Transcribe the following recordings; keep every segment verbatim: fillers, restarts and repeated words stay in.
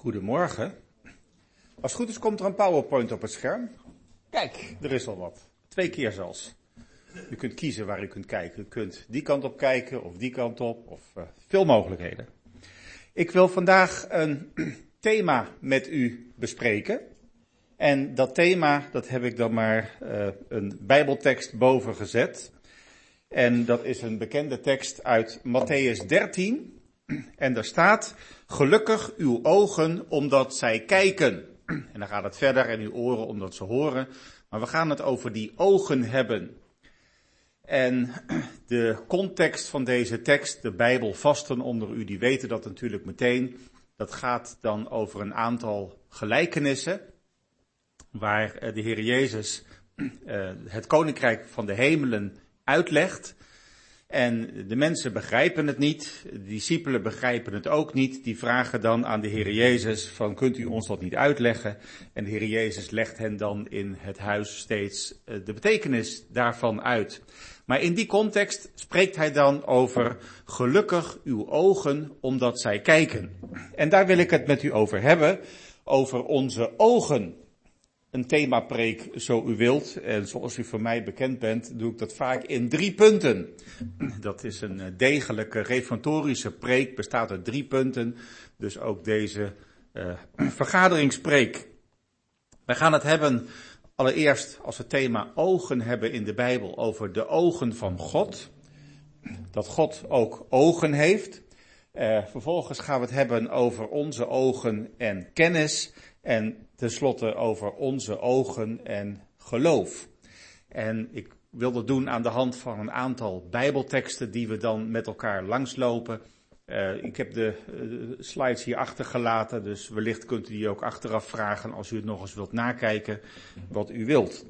Goedemorgen. Als het goed is komt er een PowerPoint op het scherm. Kijk, er is al wat. Twee keer zelfs. U kunt kiezen waar u kunt kijken. U kunt die kant op kijken of die kant op of uh, veel mogelijkheden. Ik wil vandaag een thema met u bespreken. En dat thema, dat heb ik dan maar uh, een bijbeltekst boven gezet. En dat is een bekende tekst uit Mattheüs dertien. En daar staat, gelukkig uw ogen omdat zij kijken. En dan gaat het verder en uw oren omdat ze horen. Maar we gaan het over die ogen hebben. En de context van deze tekst, de Bijbelvasten onder u, die weten dat natuurlijk meteen. Dat gaat dan over een aantal gelijkenissen. Waar de Heer Jezus uh, het koninkrijk van de hemelen uitlegt. En de mensen begrijpen het niet, de discipelen begrijpen het ook niet. Die vragen dan aan de Heer Jezus van, kunt u ons dat niet uitleggen? En de Heer Jezus legt hen dan in het huis steeds de betekenis daarvan uit. Maar in die context spreekt hij dan over gelukkig uw ogen omdat zij kijken. En daar wil ik het met u over hebben, over onze ogen. Een themapreek, zo u wilt. En zoals u voor mij bekend bent, doe ik dat vaak in drie punten. Dat is een degelijke reformatorische preek, bestaat uit drie punten. Dus ook deze uh, vergaderingspreek. Wij gaan het hebben allereerst, als we thema ogen hebben in de Bijbel, over de ogen van God. Dat God ook ogen heeft. Uh, vervolgens gaan we het hebben over onze ogen en kennis. En tenslotte over onze ogen en geloof. En ik wil dat doen aan de hand van een aantal bijbelteksten die we dan met elkaar langslopen. Uh, ik heb de uh, slides hier achtergelaten, dus wellicht kunt u die ook achteraf vragen als u het nog eens wilt nakijken wat u wilt.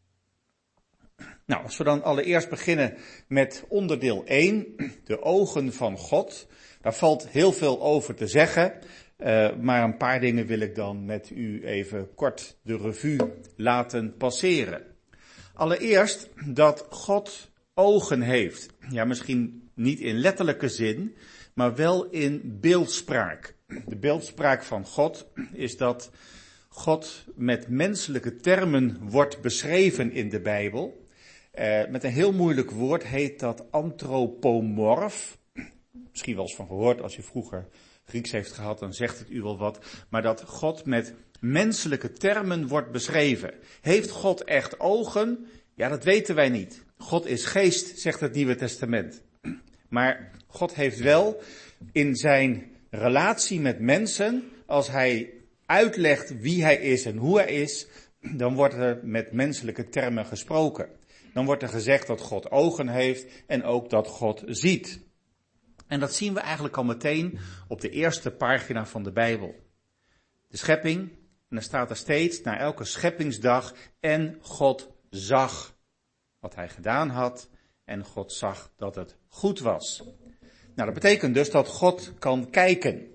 Nou, als we dan allereerst beginnen met onderdeel één, de ogen van God. Daar valt heel veel over te zeggen. Uh, maar een paar dingen wil ik dan met u even kort de revue laten passeren. Allereerst dat God ogen heeft. Ja, misschien niet in letterlijke zin, maar wel in beeldspraak. De beeldspraak van God is dat God met menselijke termen wordt beschreven in de Bijbel. Uh, met een heel moeilijk woord heet dat antropomorf. Misschien wel eens van gehoord als je vroeger Grieks heeft gehad, dan zegt het u wel wat. Maar dat God met menselijke termen wordt beschreven. Heeft God echt ogen? Ja, dat weten wij niet. God is geest, zegt het Nieuwe Testament. Maar God heeft wel in zijn relatie met mensen, als hij uitlegt wie hij is en hoe hij is, dan wordt er met menselijke termen gesproken. Dan wordt er gezegd dat God ogen heeft en ook dat God ziet. En dat zien we eigenlijk al meteen op de eerste pagina van de Bijbel. De schepping, en dan staat er steeds na elke scheppingsdag, en God zag wat hij gedaan had, en God zag dat het goed was. Nou, dat betekent dus dat God kan kijken.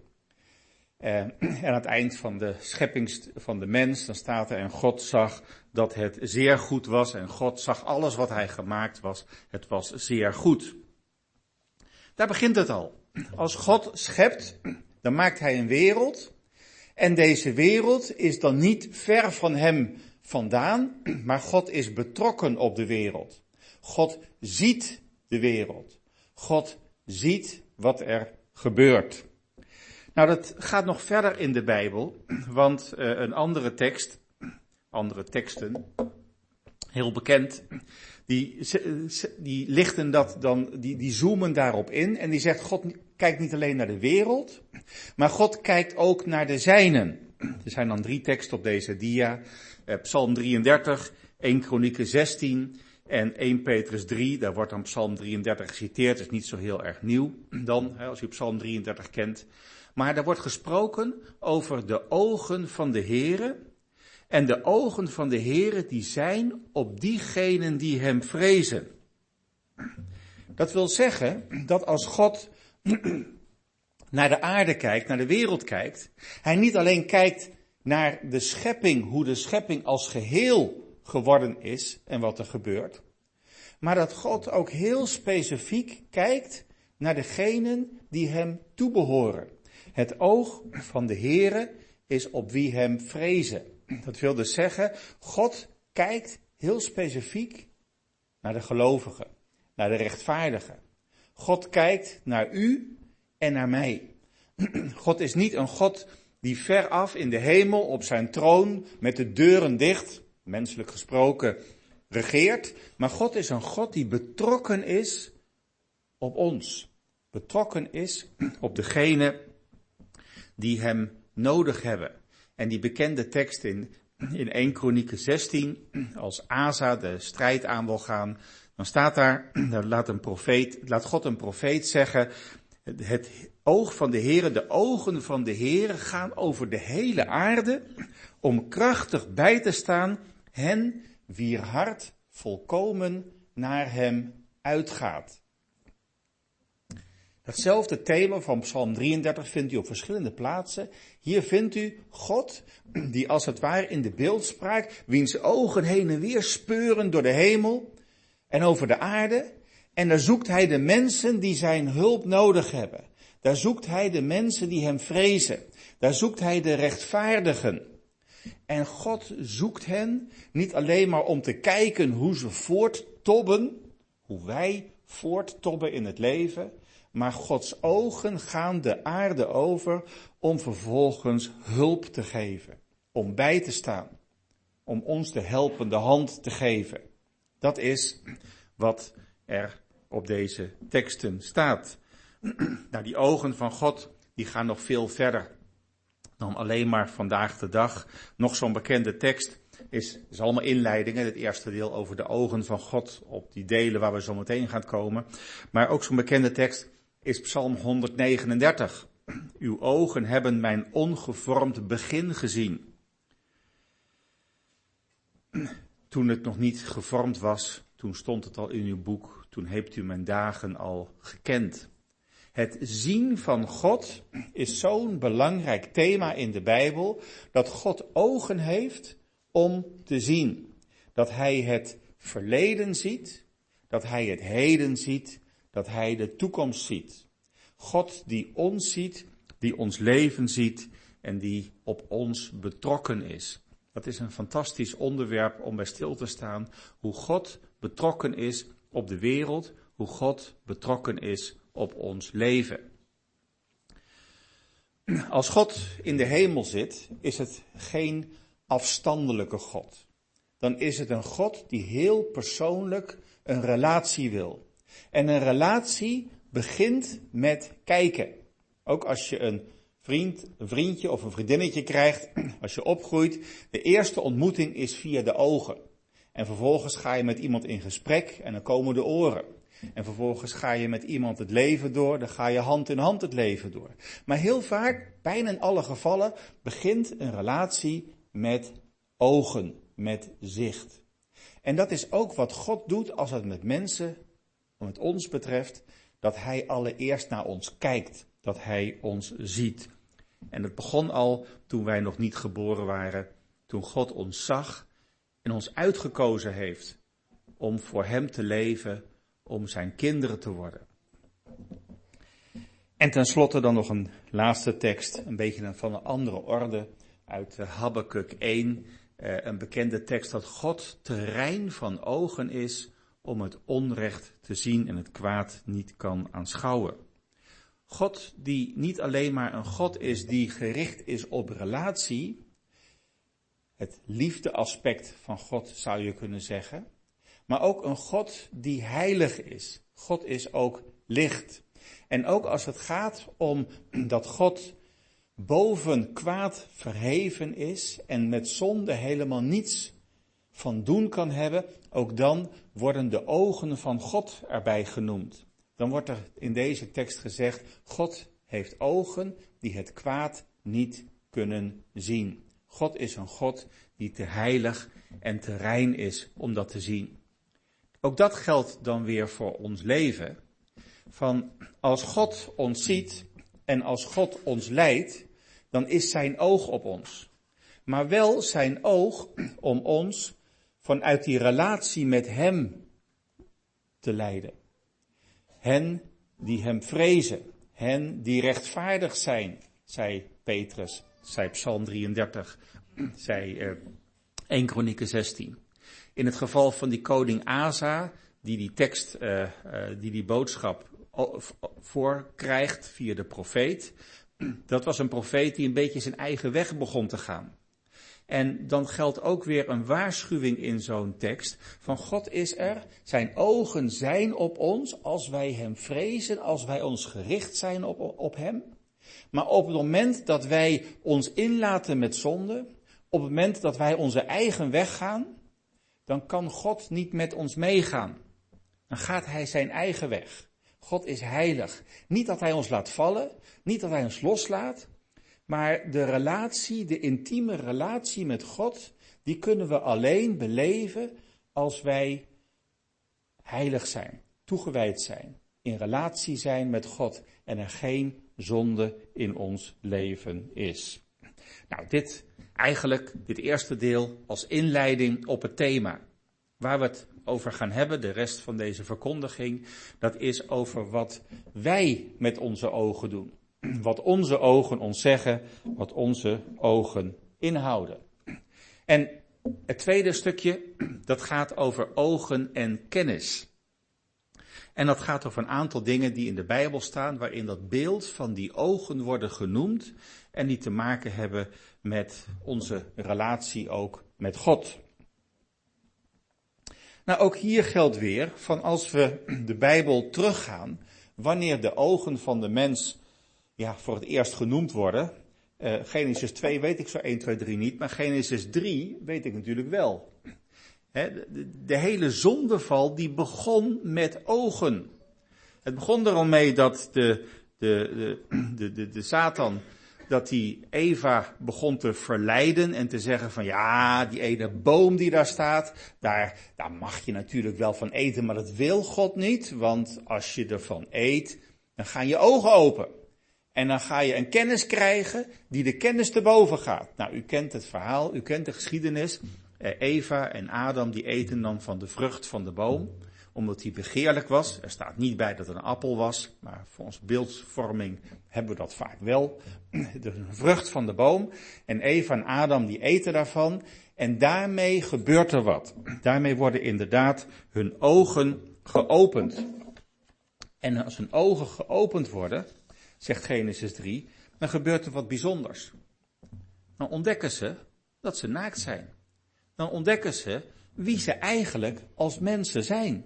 Uh, en aan het eind van de schepping van de mens, dan staat er, en God zag dat het zeer goed was, en God zag alles wat hij gemaakt was, het was zeer goed. Daar begint het al. Als God schept, dan maakt hij een wereld. En deze wereld is dan niet ver van hem vandaan, maar God is betrokken op de wereld. God ziet de wereld. God ziet wat er gebeurt. Nou, dat gaat nog verder in de Bijbel, want uh, een andere tekst, andere teksten, heel bekend, die, die lichten dat dan, die, die zoomen daarop in en die zegt, God kijkt niet alleen naar de wereld, maar God kijkt ook naar de zijnen. Er zijn dan drie teksten op deze dia, eh, Psalm drieëndertig, eerste Kronieken zestien en eerste Petrus drie, daar wordt dan Psalm drieëndertig geciteerd, dat is niet zo heel erg nieuw dan, hè, als u Psalm drieëndertig kent. Maar daar wordt gesproken over de ogen van de Heere. En de ogen van de Heere die zijn op diegenen die hem vrezen. Dat wil zeggen dat als God naar de aarde kijkt, naar de wereld kijkt, hij niet alleen kijkt naar de schepping, hoe de schepping als geheel geworden is en wat er gebeurt, maar dat God ook heel specifiek kijkt naar degenen die hem toebehoren. Het oog van de Heere is op wie hem vrezen. Dat wil dus zeggen, God kijkt heel specifiek naar de gelovigen, naar de rechtvaardigen. God kijkt naar u en naar mij. God is niet een God die veraf in de hemel op zijn troon met de deuren dicht, menselijk gesproken, regeert. Maar God is een God die betrokken is op ons. Betrokken is op degene die hem nodig hebben. En die bekende tekst in, in eerste Kronieken zestien, als Asa de strijd aan wil gaan, dan staat daar, dan laat, een profeet, laat God een profeet zeggen, het oog van de Heere, de ogen van de Heere gaan over de hele aarde, om krachtig bij te staan hen wier hart volkomen naar hem uitgaat. Datzelfde thema van Psalm drieëndertig vindt u op verschillende plaatsen. Hier vindt u God, die als het ware in de beeldspraak, wiens ogen heen en weer speuren door de hemel en over de aarde. En daar zoekt hij de mensen die zijn hulp nodig hebben. Daar zoekt hij de mensen die hem vrezen. Daar zoekt hij de rechtvaardigen. En God zoekt hen niet alleen maar om te kijken hoe ze voorttobben, hoe wij voorttobben in het leven, maar Gods ogen gaan de aarde over om vervolgens hulp te geven, om bij te staan, om ons de helpende hand te geven. Dat is wat er op deze teksten staat. Nou, die ogen van God, die gaan nog veel verder dan alleen maar vandaag de dag. Nog zo'n bekende tekst is, is allemaal inleidingen. Het eerste deel over de ogen van God, op die delen waar we zo meteen gaan komen. Maar ook zo'n bekende tekst is Psalm honderdnegenendertig. Uw ogen hebben mijn ongevormd begin gezien. Toen het nog niet gevormd was, toen stond het al in uw boek, toen hebt u mijn dagen al gekend. Het zien van God is zo'n belangrijk thema in de Bijbel, dat God ogen heeft om te zien. Dat hij het verleden ziet, dat hij het heden ziet, dat hij de toekomst ziet. God die ons ziet, die ons leven ziet en die op ons betrokken is. Dat is een fantastisch onderwerp om bij stil te staan, hoe God betrokken is op de wereld, hoe God betrokken is op ons leven. Als God in de hemel zit, is het geen afstandelijke God. Dan is het een God die heel persoonlijk een relatie wil. En een relatie begint met kijken. Ook als je een vriend, een vriendje of een vriendinnetje krijgt, als je opgroeit, de eerste ontmoeting is via de ogen. En vervolgens ga je met iemand in gesprek en dan komen de oren. En vervolgens ga je met iemand het leven door, dan ga je hand in hand het leven door. Maar heel vaak, bijna in alle gevallen, begint een relatie met ogen, met zicht. En dat is ook wat God doet als het met mensen, met ons betreft, dat hij allereerst naar ons kijkt, dat hij ons ziet. En het begon al toen wij nog niet geboren waren, toen God ons zag en ons uitgekozen heeft om voor hem te leven, om zijn kinderen te worden. En tenslotte dan nog een laatste tekst, een beetje van een andere orde, uit Habakuk één, een bekende tekst dat God te rein van ogen is om het onrecht te zien en het kwaad niet kan aanschouwen. God die niet alleen maar een God is die gericht is op relatie, het liefdeaspect van God zou je kunnen zeggen, maar ook een God die heilig is. God is ook licht. En ook als het gaat om dat God boven kwaad verheven is en met zonde helemaal niets van doen kan hebben, ook dan worden de ogen van God erbij genoemd. Dan wordt er in deze tekst gezegd, God heeft ogen die het kwaad niet kunnen zien. God is een God die te heilig en te rein is om dat te zien. Ook dat geldt dan weer voor ons leven. Van als God ons ziet en als God ons leidt, dan is zijn oog op ons. Maar wel zijn oog om ons vanuit die relatie met hem te leiden. Hen die hem vrezen, hen die rechtvaardig zijn, zei Petrus, zei Psalm drieëndertig, zei uh, eerste Kronieken zestien. In het geval van die koning Asa, die die tekst, uh, uh, die die boodschap voorkrijgt via de profeet, dat was een profeet die een beetje zijn eigen weg begon te gaan. En dan geldt ook weer een waarschuwing in zo'n tekst, van God is er, zijn ogen zijn op ons als wij hem vrezen, als wij ons gericht zijn op, op hem. Maar op het moment dat wij ons inlaten met zonde, op het moment dat wij onze eigen weg gaan, dan kan God niet met ons meegaan. Dan gaat hij zijn eigen weg. God is heilig. Niet dat hij ons laat vallen, niet dat hij ons loslaat, maar de relatie, de intieme relatie met God, die kunnen we alleen beleven als wij heilig zijn, toegewijd zijn, in relatie zijn met God en er geen zonde in ons leven is. Nou, dit eigenlijk, dit eerste deel als inleiding op het thema. Waar we het over gaan hebben, de rest van deze verkondiging, dat is over wat wij met onze ogen doen. Wat onze ogen ons zeggen, wat onze ogen inhouden. En het tweede stukje, dat gaat over ogen en kennis. En dat gaat over een aantal dingen die in de Bijbel staan, waarin dat beeld van die ogen worden genoemd en die te maken hebben met onze relatie ook met God. Nou, ook hier geldt weer, van als we de Bijbel teruggaan, wanneer de ogen van de mens ja, voor het eerst genoemd worden. Uh, Genesis twee weet ik zo één, twee, drie niet, maar Genesis drie weet ik natuurlijk wel. He, de, de, de hele zondeval die begon met ogen. Het begon er al mee dat de, de, de, de, de, de Satan, dat die Eva begon te verleiden en te zeggen van ja, die ene boom die daar staat, daar, daar mag je natuurlijk wel van eten, maar dat wil God niet, want als je ervan eet, dan gaan je ogen open. En dan ga je een kennis krijgen die de kennis te boven gaat. Nou, u kent het verhaal, u kent de geschiedenis. Eva en Adam die eten dan van de vrucht van de boom, omdat die begeerlijk was. Er staat niet bij dat het een appel was, maar voor onze beeldvorming hebben we dat vaak wel. De vrucht van de boom. En Eva en Adam die eten daarvan. En daarmee gebeurt er wat. Daarmee worden inderdaad hun ogen geopend. En als hun ogen geopend worden, zegt Genesis drie, dan gebeurt er wat bijzonders. Dan ontdekken ze dat ze naakt zijn. Dan ontdekken ze wie ze eigenlijk als mensen zijn.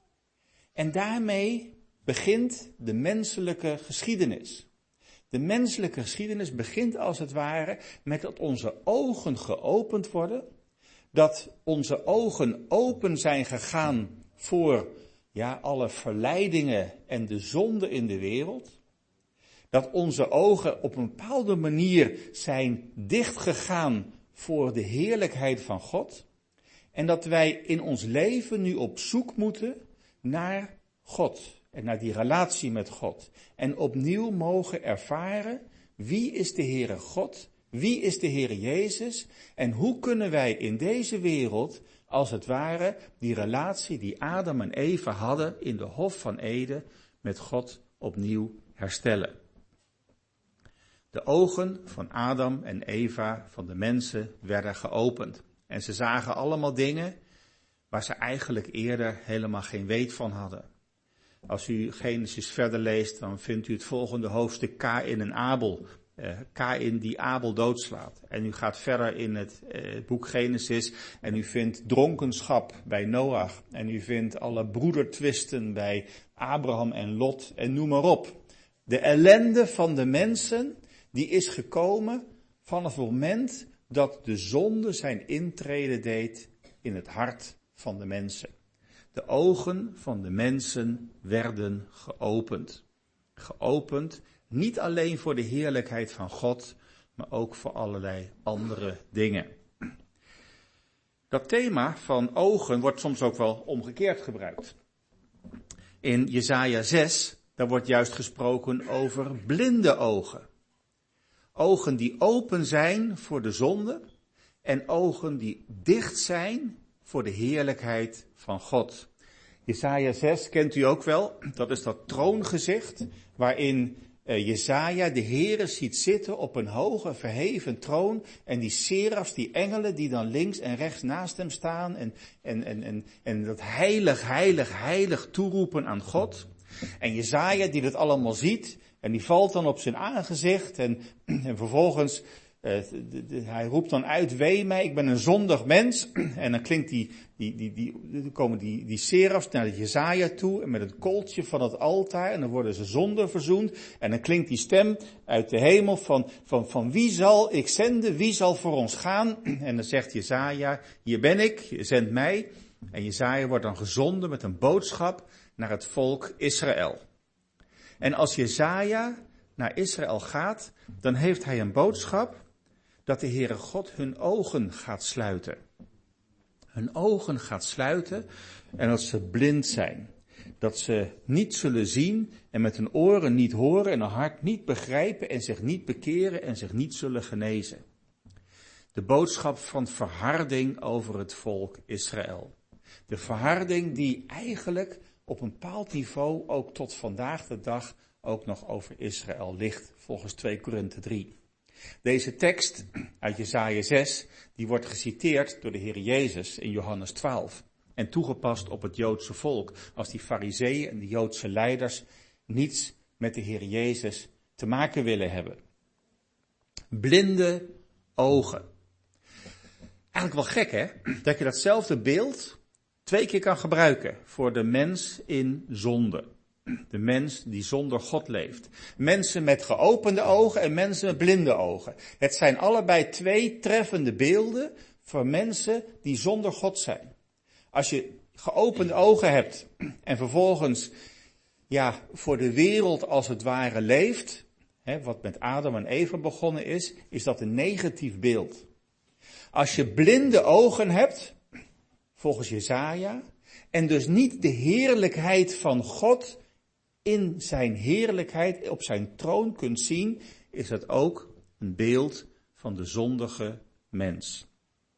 En daarmee begint de menselijke geschiedenis. De menselijke geschiedenis begint als het ware met dat onze ogen geopend worden. Dat onze ogen open zijn gegaan voor ja, alle verleidingen en de zonde in de wereld. Dat onze ogen op een bepaalde manier zijn dichtgegaan voor de heerlijkheid van God. En dat wij in ons leven nu op zoek moeten naar God. En naar die relatie met God. En opnieuw mogen ervaren, wie is de Heere God? Wie is de Heere Jezus? En hoe kunnen wij in deze wereld, als het ware, die relatie die Adam en Eva hadden in de Hof van Eden, met God opnieuw herstellen? De ogen van Adam en Eva, van de mensen, werden geopend. En ze zagen allemaal dingen waar ze eigenlijk eerder helemaal geen weet van hadden. Als u Genesis verder leest, dan vindt u het volgende hoofdstuk Kaïn en Abel. Uh, Kaïn die Abel doodslaat. En u gaat verder in het uh, boek Genesis en u vindt dronkenschap bij Noach. En u vindt alle broedertwisten bij Abraham en Lot en noem maar op. De ellende van de mensen, die is gekomen vanaf het moment dat de zonde zijn intrede deed in het hart van de mensen. De ogen van de mensen werden geopend. Geopend, niet alleen voor de heerlijkheid van God, maar ook voor allerlei andere dingen. Dat thema van ogen wordt soms ook wel omgekeerd gebruikt. In Jesaja zes, daar wordt juist gesproken over blinde ogen. Ogen die open zijn voor de zonde en ogen die dicht zijn voor de heerlijkheid van God. Jesaja zes kent u ook wel, dat is dat troongezicht waarin uh, Jesaja, de Heere ziet zitten op een hoge verheven troon en die serafs, die engelen die dan links en rechts naast hem staan en, en, en, en, en dat heilig, heilig, heilig toeroepen aan God. En Jesaja die dat allemaal ziet en die valt dan op zijn aangezicht en, en vervolgens... Uh, de, de, hij roept dan uit, wee mij, ik ben een zondig mens. En dan klinkt die, die, die, die, dan komen die, die serafs naar de Jesaja toe en met het kooltje van het altaar en dan worden ze zonde verzoend. En dan klinkt die stem uit de hemel van, van, van wie zal ik zenden, wie zal voor ons gaan? En dan zegt Jesaja, hier ben ik, zend mij. En Jesaja wordt dan gezonden met een boodschap naar het volk Israël. En als Jesaja naar Israël gaat, dan heeft hij een boodschap dat de Heere God hun ogen gaat sluiten. Hun ogen gaat sluiten en dat ze blind zijn. Dat ze niet zullen zien en met hun oren niet horen en hun hart niet begrijpen en zich niet bekeren en zich niet zullen genezen. De boodschap van verharding over het volk Israël. De verharding die eigenlijk op een bepaald niveau ook tot vandaag de dag ook nog over Israël ligt, volgens twee Korinthe drie. Deze tekst uit Jesaja zes, die wordt geciteerd door de Heer Jezus in Johannes twaalf. En toegepast op het Joodse volk, als die farizeeën en de Joodse leiders niets met de Heer Jezus te maken willen hebben. Blinde ogen. Eigenlijk wel gek, hè? Dat je datzelfde beeld twee keer kan gebruiken voor de mens in zonde. De mens die zonder God leeft. Mensen met geopende ogen en mensen met blinde ogen. Het zijn allebei twee treffende beelden voor mensen die zonder God zijn. Als je geopende ogen hebt en vervolgens ja, voor de wereld als het ware leeft, hè, wat met Adam en Eva begonnen is, is dat een negatief beeld. Als je blinde ogen hebt, volgens Jesaja, en dus niet de heerlijkheid van God in zijn heerlijkheid op zijn troon kunt zien, is dat ook een beeld van de zondige mens.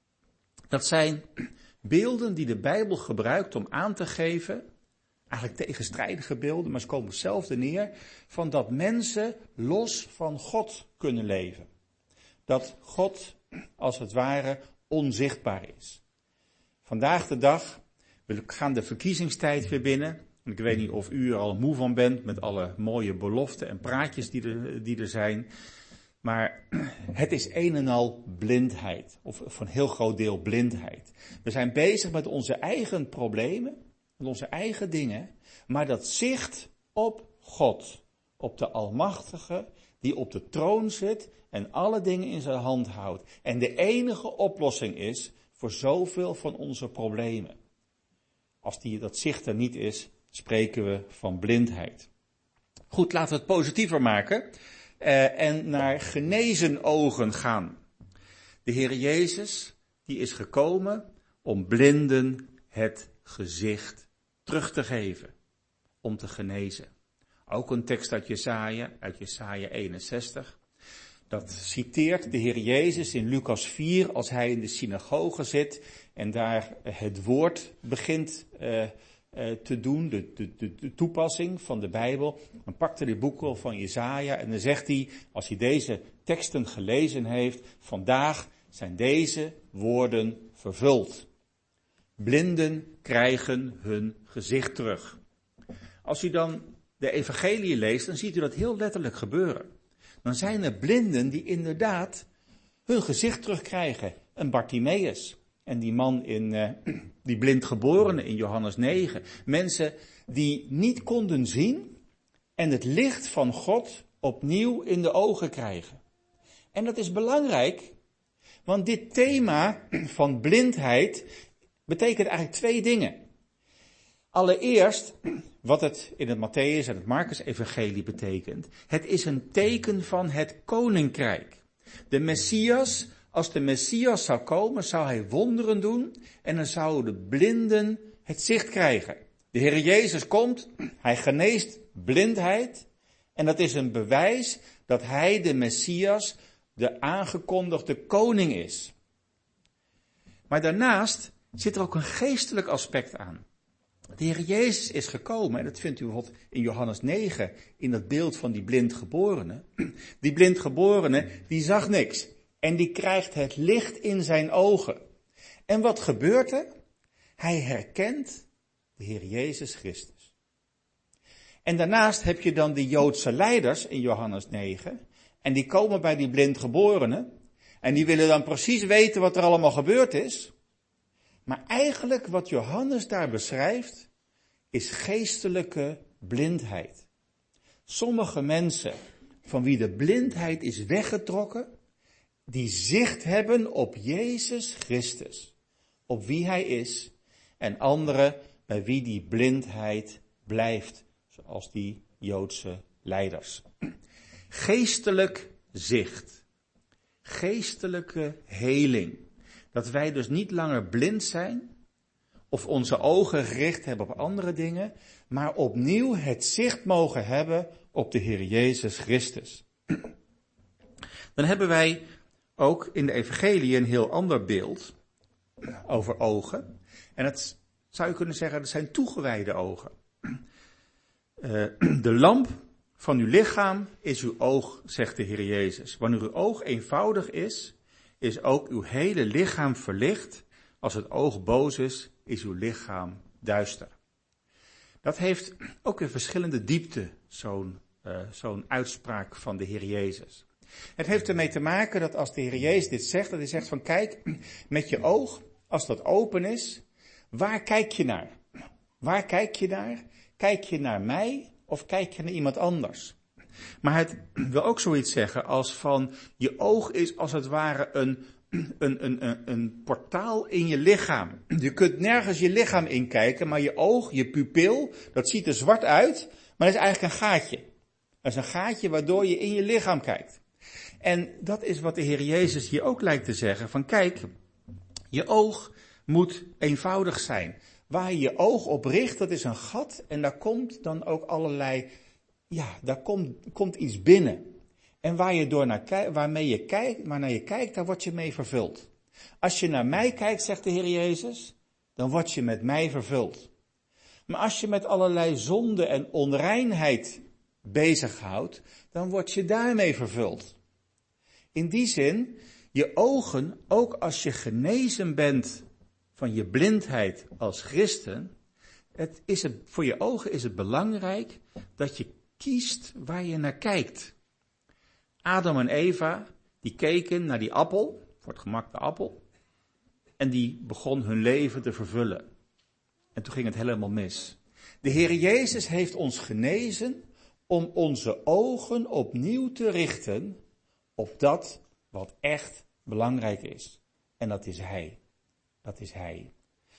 Dat zijn beelden die de Bijbel gebruikt om aan te geven, eigenlijk tegenstrijdige beelden, maar ze komen hetzelfde neer, van dat mensen los van God kunnen leven. Dat God als het ware onzichtbaar is. Vandaag de dag, we gaan de verkiezingstijd weer binnen. Ik weet niet of u er al moe van bent met alle mooie beloften en praatjes die er, die er zijn. Maar het is een en al blindheid. Of voor een heel groot deel blindheid. We zijn bezig met onze eigen problemen. Met onze eigen dingen. Maar dat zicht op God. Op de Almachtige die op de troon zit en alle dingen in zijn hand houdt. En de enige oplossing is voor zoveel van onze problemen. Als die, dat zicht er niet is, spreken we van blindheid. Goed, laten we het positiever maken uh, en naar genezen ogen gaan. De Heer Jezus, die is gekomen om blinden het gezicht terug te geven. Om te genezen. Ook een tekst uit Jesaja, uit Jesaja eenenzestig. Dat citeert de Heer Jezus in Lucas vier als hij in de synagoge zit en daar het woord begint uh, uh, te doen, de, de, de, de toepassing van de Bijbel. Dan pakt hij de boekrol van Jesaja en dan zegt hij, als hij deze teksten gelezen heeft, vandaag zijn deze woorden vervuld. Blinden krijgen hun gezicht terug. Als u dan de evangelie leest, dan ziet u dat heel letterlijk gebeuren. Dan zijn er blinden die inderdaad hun gezicht terugkrijgen. Een Bartimaeus. En die man in, uh, die blind geborene in Johannes negen. Mensen die niet konden zien en het licht van God opnieuw in de ogen krijgen. En dat is belangrijk, want dit thema van blindheid betekent eigenlijk twee dingen. Allereerst, wat het in het Matthäus en het Marcus evangelie betekent. Het is een teken van het koninkrijk. De Messias, als de Messias zou komen, zou hij wonderen doen en dan zouden de blinden het zicht krijgen. De Heer Jezus komt, hij geneest blindheid en dat is een bewijs dat hij de Messias, de aangekondigde koning is. Maar daarnaast zit er ook een geestelijk aspect aan. De Heer Jezus is gekomen, en dat vindt u bijvoorbeeld in Johannes negen, in dat beeld van die blindgeborene. Die blindgeborene, die zag niks. En die krijgt het licht in zijn ogen. En wat gebeurt er? Hij herkent de Heer Jezus Christus. En daarnaast heb je dan die Joodse leiders in Johannes negen. En die komen bij die blindgeborene. En die willen dan precies weten wat er allemaal gebeurd is. Maar eigenlijk wat Johannes daar beschrijft, is geestelijke blindheid. Sommige mensen, van wie de blindheid is weggetrokken, die zicht hebben op Jezus Christus, op wie hij is, en anderen bij wie die blindheid blijft, zoals die Joodse leiders. Geestelijk zicht, geestelijke heling. Dat wij dus niet langer blind zijn, of onze ogen gericht hebben op andere dingen, maar opnieuw het zicht mogen hebben op de Heer Jezus Christus. Dan hebben wij ook in de evangelie een heel ander beeld over ogen. En dat zou je kunnen zeggen, dat zijn toegewijde ogen. Uh, de lamp van uw lichaam is uw oog, zegt de Heer Jezus. Wanneer uw oog eenvoudig is, is ook uw hele lichaam verlicht. Als het oog boos is, is uw lichaam duister. Dat heeft ook weer verschillende diepte, zo'n, uh, zo'n uitspraak van de Heer Jezus. Het heeft ermee te maken dat als de Heer Jezus dit zegt, dat hij zegt van kijk, met je oog, als dat open is, waar kijk je naar? Waar kijk je naar? Kijk je naar mij of kijk je naar iemand anders? Maar het wil ook zoiets zeggen als van je oog is als het ware een, een, een, een, een portaal in je lichaam. Je kunt nergens je lichaam inkijken, maar je oog, je pupil, dat ziet er zwart uit, maar dat is eigenlijk een gaatje. Dat is een gaatje waardoor je in je lichaam kijkt. En dat is wat de Heer Jezus hier ook lijkt te zeggen, van kijk, je oog moet eenvoudig zijn. Waar je je oog op richt, dat is een gat en daar komt dan ook allerlei, ja, daar komt, komt iets binnen. En waar je door naar kijkt, waarmee je kijkt, waar naar je kijkt, daar word je mee vervuld. Als je naar mij kijkt, zegt de Heer Jezus, dan word je met mij vervuld. Maar als je met allerlei zonde en onreinheid bezighoudt, dan word je daarmee vervuld. In die zin, je ogen, ook als je genezen bent van je blindheid als christen, het is het, voor je ogen is het belangrijk dat je kiest waar je naar kijkt. Adam en Eva, die keken naar die appel, voor het gemak de appel, en die begon hun leven te vervullen. En toen ging het helemaal mis. De Heer Jezus heeft ons genezen om onze ogen opnieuw te richten op dat wat echt belangrijk is. En dat is Hij. Dat is Hij.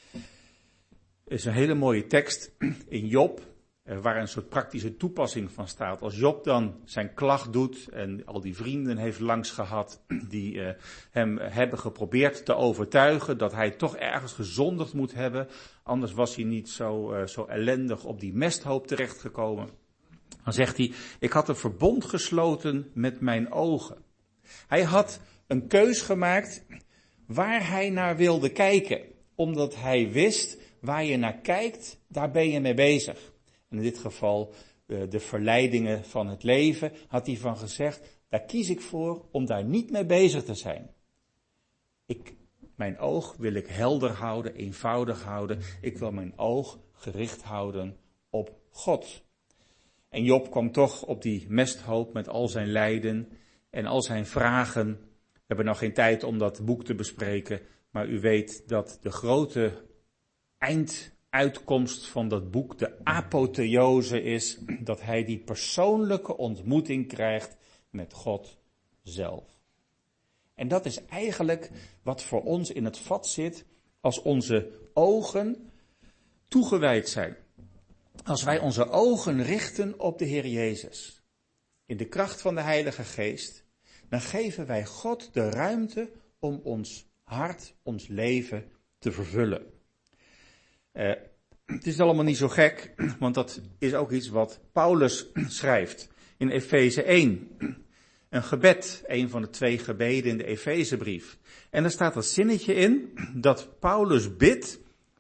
Er is een hele mooie tekst in Job, waar een soort praktische toepassing van staat. Als Job dan zijn klacht doet en al die vrienden heeft langs gehad die uh, hem hebben geprobeerd te overtuigen dat hij toch ergens gezondigd moet hebben. Anders was hij niet zo, uh, zo ellendig op die mesthoop terechtgekomen. Dan zegt hij, ik had een verbond gesloten met mijn ogen. Hij had een keus gemaakt waar hij naar wilde kijken. Omdat hij wist, waar je naar kijkt, daar ben je mee bezig. En in dit geval de verleidingen van het leven, had hij van gezegd, daar kies ik voor om daar niet mee bezig te zijn. Ik, mijn oog wil ik helder houden, eenvoudig houden. Ik wil mijn oog gericht houden op God. En Job kwam toch op die mesthoop met al zijn lijden en al zijn vragen. We hebben nog geen tijd om dat boek te bespreken, maar u weet dat de grote einduitkomst van dat boek de apotheose is, dat hij die persoonlijke ontmoeting krijgt met God zelf. En dat is eigenlijk wat voor ons in het vat zit als onze ogen toegewijd zijn. Als wij onze ogen richten op de Heer Jezus, in de kracht van de Heilige Geest, dan geven wij God de ruimte om ons hart, ons leven te vervullen. Uh, het is allemaal niet zo gek, want dat is ook iets wat Paulus schrijft in Efeze één. Een gebed, een van de twee gebeden in de Efezebrief. En daar staat dat zinnetje in, dat Paulus bidt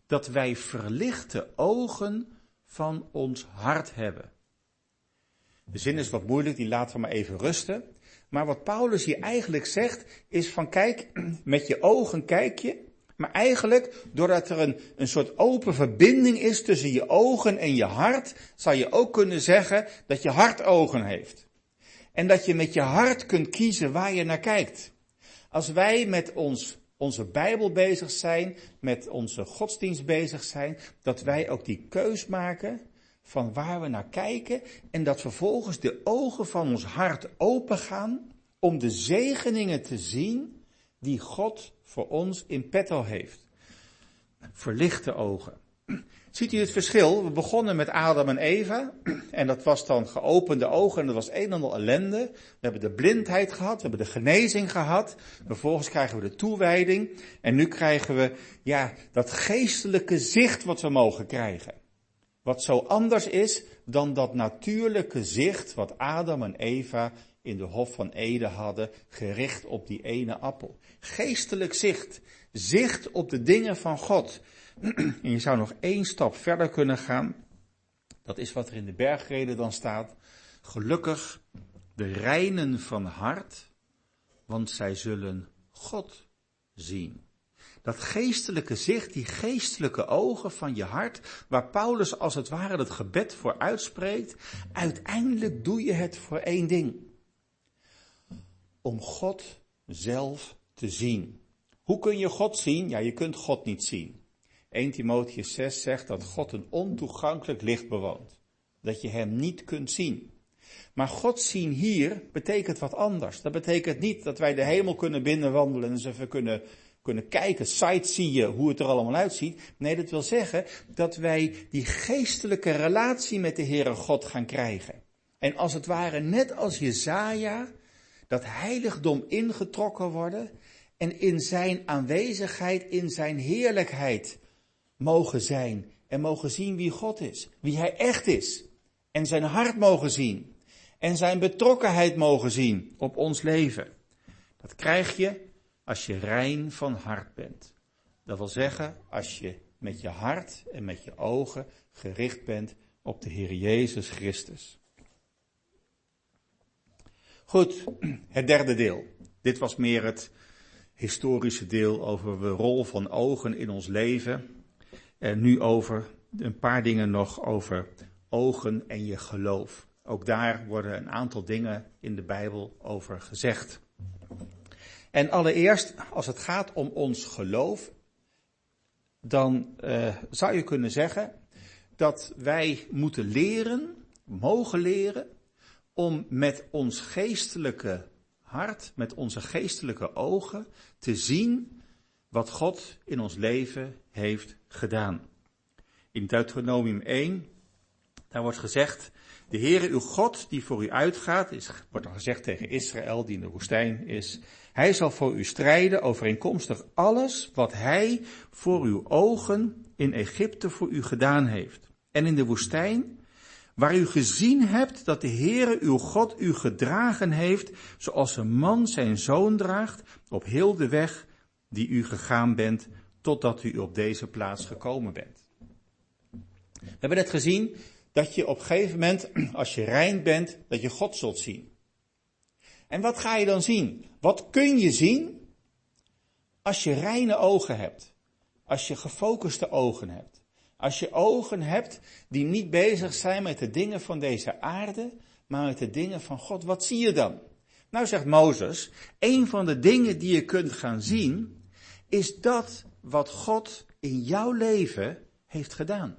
dat wij verlichte ogen van ons hart hebben. De zin is wat moeilijk, die laten we maar even rusten. Maar wat Paulus hier eigenlijk zegt, is van kijk, met je ogen kijk je. Maar eigenlijk, doordat er een, een soort open verbinding is tussen je ogen en je hart, zou je ook kunnen zeggen dat je hart ogen heeft. En dat je met je hart kunt kiezen waar je naar kijkt. Als wij met ons, onze Bijbel bezig zijn, met onze godsdienst bezig zijn, dat wij ook die keus maken van waar we naar kijken en dat vervolgens de ogen van ons hart open gaan om de zegeningen te zien die God voor ons in petto heeft. Verlichte ogen. Ziet u het verschil? We begonnen met Adam en Eva en dat was dan geopende ogen en dat was een en al ellende. We hebben de blindheid gehad, we hebben de genezing gehad, vervolgens krijgen we de toewijding en nu krijgen we ja, dat geestelijke zicht wat we mogen krijgen. Wat zo anders is dan dat natuurlijke zicht wat Adam en Eva in de Hof van Eden hadden, gericht op die ene appel. Geestelijk zicht, zicht op de dingen van God. En je zou nog één stap verder kunnen gaan. Dat is wat er in de bergreden dan staat. Gelukkig de reinen van hart, want zij zullen God zien. Dat geestelijke zicht, die geestelijke ogen van je hart, waar Paulus als het ware het gebed voor uitspreekt, uiteindelijk doe je het voor één ding. Om God zelf te zien. Hoe kun je God zien? Ja, je kunt God niet zien. Eerste Timotheüs zes zegt dat God een ontoegankelijk licht bewoont. Dat je hem niet kunt zien. Maar God zien hier betekent wat anders. Dat betekent niet dat wij de hemel kunnen binnenwandelen en eens even kunnen, kunnen kijken, sightseeën, hoe het er allemaal uitziet. Nee, dat wil zeggen dat wij die geestelijke relatie met de Heere God gaan krijgen. En als het ware, net als Jesaja, dat heiligdom ingetrokken worden en in zijn aanwezigheid, in zijn heerlijkheid mogen zijn en mogen zien wie God is, wie hij echt is. En zijn hart mogen zien en zijn betrokkenheid mogen zien op ons leven. Dat krijg je als je rein van hart bent. Dat wil zeggen, als je met je hart en met je ogen gericht bent op de Heer Jezus Christus. Goed, het derde deel. Dit was meer het historische deel over de rol van ogen in ons leven. En nu over een paar dingen nog over ogen en je geloof. Ook daar worden een aantal dingen in de Bijbel over gezegd. En allereerst, als het gaat om ons geloof, dan uh, zou je kunnen zeggen dat wij moeten leren, mogen leren, om met ons geestelijke hart, met onze geestelijke ogen, te zien wat God in ons leven heeft gedaan. In Deuteronomium één, daar wordt gezegd, de Heere uw God die voor u uitgaat, is, wordt dan gezegd tegen Israël die in de woestijn is, hij zal voor u strijden overeenkomstig alles wat hij voor uw ogen in Egypte voor u gedaan heeft. En in de woestijn, waar u gezien hebt dat de Heere uw God u gedragen heeft, zoals een man zijn zoon draagt, op heel de weg die u gegaan bent, totdat u op deze plaats gekomen bent. We hebben net gezien dat je op een gegeven moment, als je rein bent, dat je God zult zien. En wat ga je dan zien? Wat kun je zien als je reine ogen hebt? Als je gefocuste ogen hebt? Als je ogen hebt die niet bezig zijn met de dingen van deze aarde, maar met de dingen van God, wat zie je dan? Nou zegt Mozes, een van de dingen die je kunt gaan zien, is dat wat God in jouw leven heeft gedaan.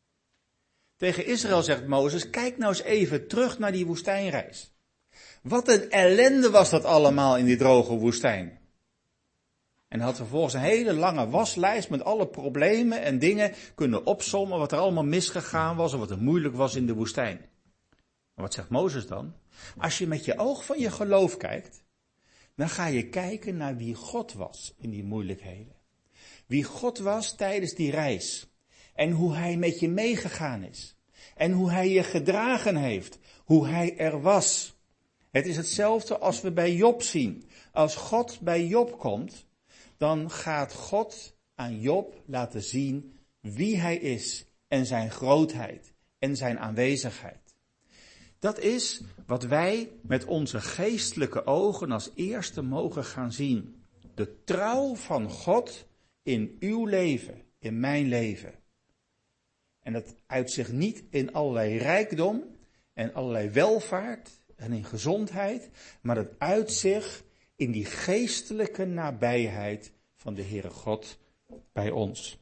Tegen Israël zegt Mozes, kijk nou eens even terug naar die woestijnreis. Wat een ellende was dat allemaal in die droge woestijn. En had vervolgens een hele lange waslijst met alle problemen en dingen kunnen opsommen wat er allemaal misgegaan was en wat er moeilijk was in de woestijn. Maar wat zegt Mozes dan? Als je met je oog van je geloof kijkt, dan ga je kijken naar wie God was in die moeilijkheden. Wie God was tijdens die reis. En hoe hij met je meegegaan is. En hoe hij je gedragen heeft. Hoe hij er was. Het is hetzelfde als we bij Job zien. Als God bij Job komt, dan gaat God aan Job laten zien wie hij is en zijn grootheid en zijn aanwezigheid. Dat is wat wij met onze geestelijke ogen als eerste mogen gaan zien. De trouw van God in uw leven, in mijn leven. En dat uit zich niet in allerlei rijkdom en allerlei welvaart en in gezondheid, maar dat uit zich in die geestelijke nabijheid van de Heere God bij ons.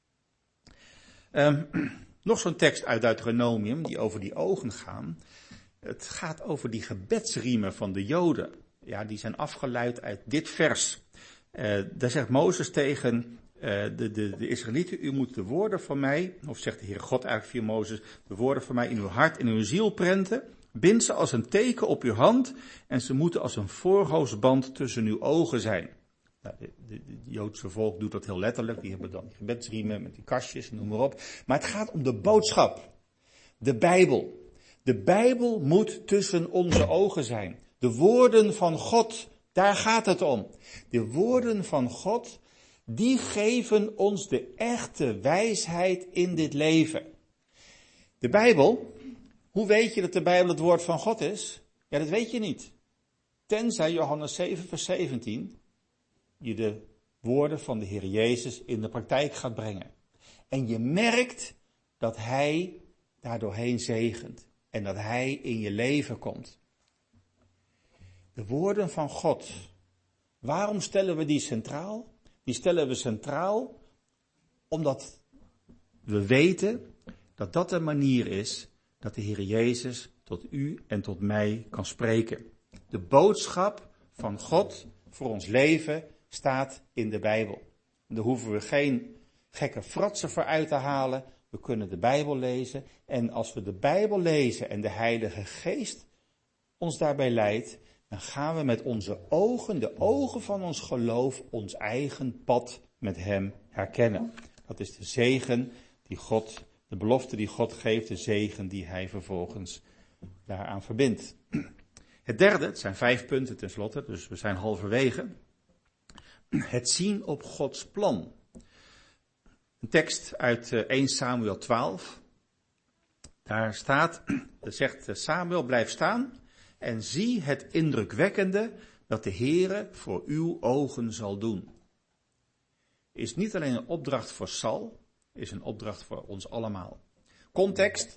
Um, nog zo'n tekst uit Deuteronomium die over die ogen gaan. Het gaat over die gebedsriemen van de Joden. Ja, die zijn afgeleid uit dit vers. Uh, daar zegt Mozes tegen uh, de, de, de Israëlieten, u moet de woorden van mij, of zegt de Heere God eigenlijk via Mozes, de woorden van mij in uw hart en in uw ziel prenten. Bind ze als een teken op uw hand en ze moeten als een voorhoofdsband tussen uw ogen zijn. Nou, de, de, de Joodse volk doet dat heel letterlijk. Die hebben dan die gebedsriemen met die kastjes, noem maar op. Maar het gaat om de boodschap. De Bijbel. De Bijbel moet tussen onze ogen zijn. De woorden van God, daar gaat het om. De woorden van God, die geven ons de echte wijsheid in dit leven. De Bijbel, hoe weet je dat de Bijbel het woord van God is? Ja, dat weet je niet. Tenzij Johannes zeven vers zeventien je de woorden van de Heer Jezus in de praktijk gaat brengen. En je merkt dat Hij daardoorheen zegent. En dat Hij in je leven komt. De woorden van God. Waarom stellen we die centraal? Die stellen we centraal omdat we weten dat dat de manier is dat de Heer Jezus tot u en tot mij kan spreken. De boodschap van God voor ons leven staat in de Bijbel. Daar hoeven we geen gekke fratsen voor uit te halen. We kunnen de Bijbel lezen. En als we de Bijbel lezen en de Heilige Geest ons daarbij leidt, dan gaan we met onze ogen, de ogen van ons geloof, ons eigen pad met Hem herkennen. Dat is de zegen die God, de belofte die God geeft, de zegen die Hij vervolgens daaraan verbindt. Het derde, het zijn vijf punten tenslotte, dus we zijn halverwege. Het zien op Gods plan. Een tekst uit eerste Samuel twaalf. Daar staat, er zegt Samuel, blijf staan en zie het indrukwekkende dat de Heere voor uw ogen zal doen. Is niet alleen een opdracht voor Saul, is een opdracht voor ons allemaal. Context,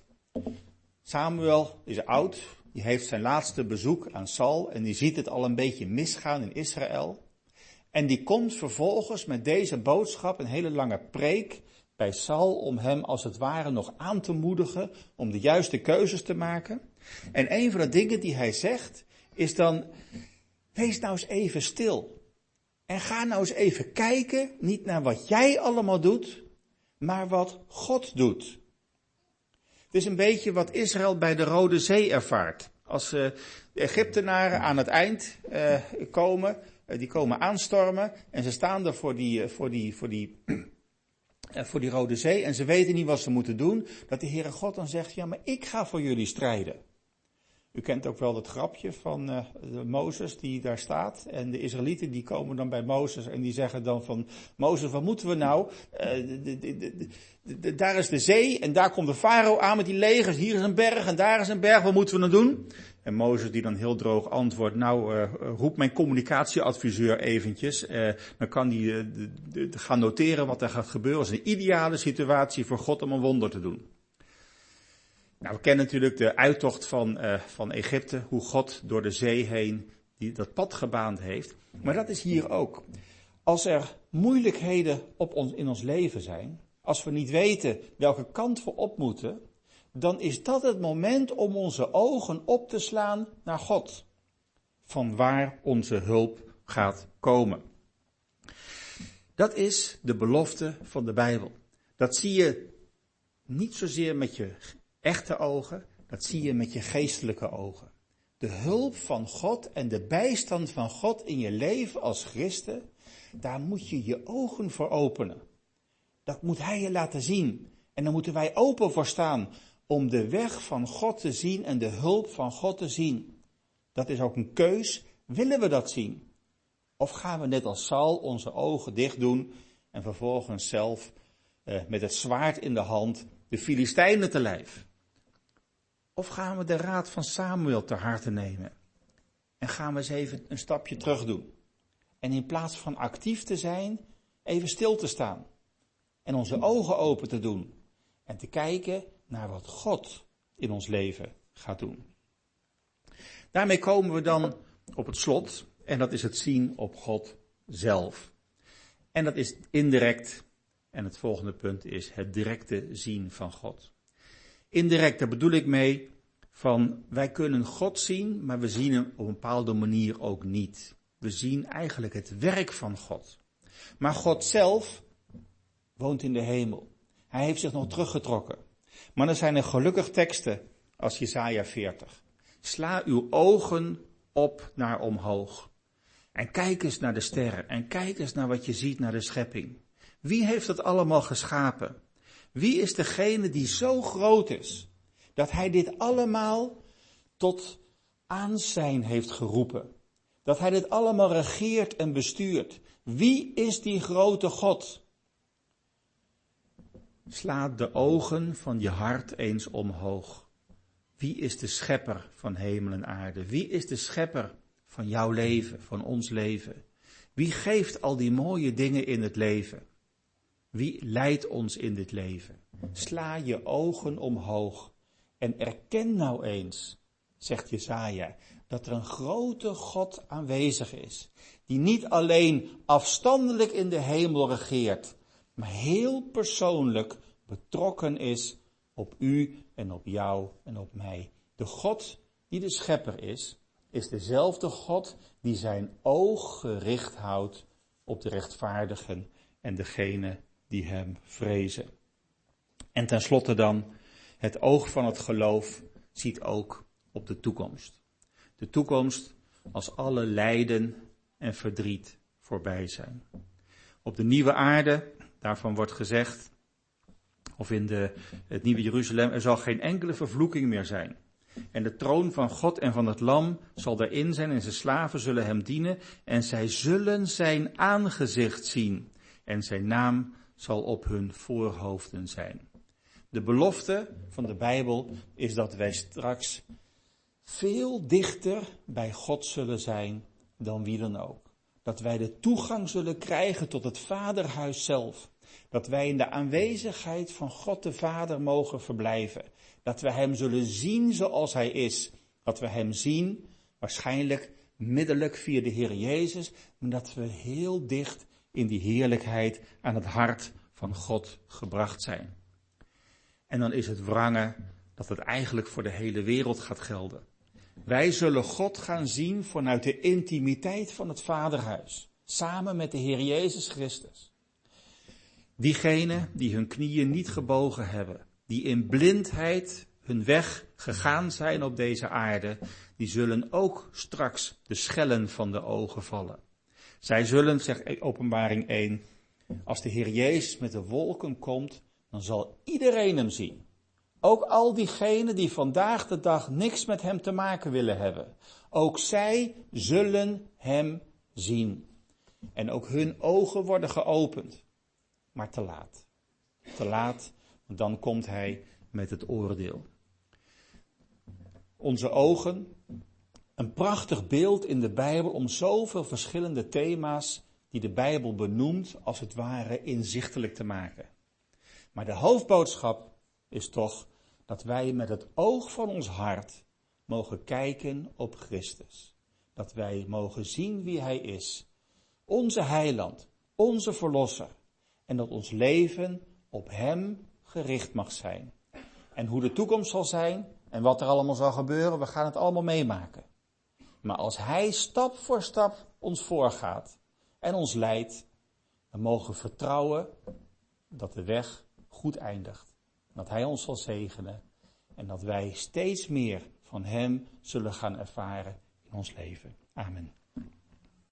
Samuel is oud, die heeft zijn laatste bezoek aan Saul en die ziet het al een beetje misgaan in Israël. En die komt vervolgens met deze boodschap, een hele lange preek, bij Saul om hem als het ware nog aan te moedigen om de juiste keuzes te maken. En een van de dingen die hij zegt is dan, wees nou eens even stil. En ga nou eens even kijken, niet naar wat jij allemaal doet, maar wat God doet. Het is een beetje wat Israël bij de Rode Zee ervaart. Als uh, de Egyptenaren aan het eind uh, komen, uh, die komen aanstormen en ze staan er voor die, uh, voor die, voor die, uh, voor die Rode Zee en ze weten niet wat ze moeten doen, dat de Heere God dan zegt, ja maar ik ga voor jullie strijden. U kent ook wel dat grapje van uh, Mozes die daar staat. En de Israëlieten die komen dan bij Mozes en die zeggen dan van, Mozes, wat moeten we nou? Uh, de, de, de, de, de, de, daar is de zee en daar komt de farao aan met die legers. Hier is een berg en daar is een berg. Wat moeten we dan doen? En Mozes die dan heel droog antwoordt, nou uh, roep mijn communicatieadviseur eventjes. Uh, dan kan die uh, de, de, de gaan noteren wat er gaat gebeuren. Dat is een ideale situatie voor God om een wonder te doen. Nou, we kennen natuurlijk de uittocht van, uh, van Egypte, hoe God door de zee heen die, dat pad gebaand heeft. Maar dat is hier ook. Als er moeilijkheden op ons, in ons leven zijn, als we niet weten welke kant we op moeten, dan is dat het moment om onze ogen op te slaan naar God. Van waar onze hulp gaat komen. Dat is de belofte van de Bijbel. Dat zie je niet zozeer met je echte ogen, dat zie je met je geestelijke ogen. De hulp van God en de bijstand van God in je leven als christen, daar moet je je ogen voor openen. Dat moet Hij je laten zien. En daar moeten wij open voor staan om de weg van God te zien en de hulp van God te zien. Dat is ook een keus. Willen we dat zien? Of gaan we net als Saul onze ogen dicht doen en vervolgens zelf uh, met het zwaard in de hand de Filistijnen te lijf? Of gaan we de raad van Samuel ter harte nemen? En gaan we eens even een stapje terug doen? En in plaats van actief te zijn, even stil te staan. En onze ogen open te doen. En te kijken naar wat God in ons leven gaat doen. Daarmee komen we dan op het slot. En dat is het zien op God zelf. En dat is indirect. En het volgende punt is het directe zien van God. Indirect, daar bedoel ik mee van wij kunnen God zien, maar we zien hem op een bepaalde manier ook niet. We zien eigenlijk het werk van God. Maar God zelf woont in de hemel. Hij heeft zich nog teruggetrokken. Maar er zijn er gelukkig teksten als Jesaja veertig. Sla uw ogen op naar omhoog. En kijk eens naar de sterren. En kijk eens naar wat je ziet naar de schepping. Wie heeft dat allemaal geschapen? Wie is degene die zo groot is, dat hij dit allemaal tot aanzijn heeft geroepen? Dat hij dit allemaal regeert en bestuurt. Wie is die grote God? Sla de ogen van je hart eens omhoog. Wie is de schepper van hemel en aarde? Wie is de schepper van jouw leven, van ons leven? Wie geeft al die mooie dingen in het leven? Wie leidt ons in dit leven? Sla je ogen omhoog en erken nou eens, zegt Jesaja, dat er een grote God aanwezig is. Die niet alleen afstandelijk in de hemel regeert, maar heel persoonlijk betrokken is op u en op jou en op mij. De God die de schepper is, is dezelfde God die zijn oog gericht houdt op de rechtvaardigen en degene die hem vrezen. En tenslotte dan, het oog van het geloof ziet ook op de toekomst. De toekomst als alle lijden en verdriet voorbij zijn. Op de nieuwe aarde, daarvan wordt gezegd, of in de, het nieuwe Jeruzalem, er zal geen enkele vervloeking meer zijn. En de troon van God en van het Lam zal daarin zijn en zijn slaven zullen hem dienen en zij zullen zijn aangezicht zien en zijn naam zal op hun voorhoofden zijn. De belofte van de Bijbel is dat wij straks veel dichter bij God zullen zijn dan wie dan ook. Dat wij de toegang zullen krijgen tot het Vaderhuis zelf. Dat wij in de aanwezigheid van God de Vader mogen verblijven. Dat we hem zullen zien zoals hij is. Dat we hem zien, waarschijnlijk middelijk via de Heer Jezus, maar dat we heel dicht in die heerlijkheid aan het hart van God gebracht zijn. En dan is het wrange dat het eigenlijk voor de hele wereld gaat gelden. Wij zullen God gaan zien vanuit de intimiteit van het Vaderhuis, samen met de Heer Jezus Christus. Diegenen die hun knieën niet gebogen hebben, die in blindheid hun weg gegaan zijn op deze aarde, die zullen ook straks de schellen van de ogen vallen. Zij zullen, zegt Openbaring één, als de Heer Jezus met de wolken komt, dan zal iedereen hem zien. Ook al diegenen die vandaag de dag niks met hem te maken willen hebben. Ook zij zullen hem zien. En ook hun ogen worden geopend. Maar te laat. Te laat, want dan komt hij met het oordeel. Onze ogen, een prachtig beeld in de Bijbel om zoveel verschillende thema's die de Bijbel benoemt als het ware inzichtelijk te maken. Maar de hoofdboodschap is toch dat wij met het oog van ons hart mogen kijken op Christus. Dat wij mogen zien wie hij is. Onze heiland, onze verlosser. En dat ons leven op hem gericht mag zijn. En hoe de toekomst zal zijn en wat er allemaal zal gebeuren, we gaan het allemaal meemaken. Maar als hij stap voor stap ons voorgaat en ons leidt, dan mogen we vertrouwen dat de weg goed eindigt. Dat hij ons zal zegenen en dat wij steeds meer van hem zullen gaan ervaren in ons leven. Amen.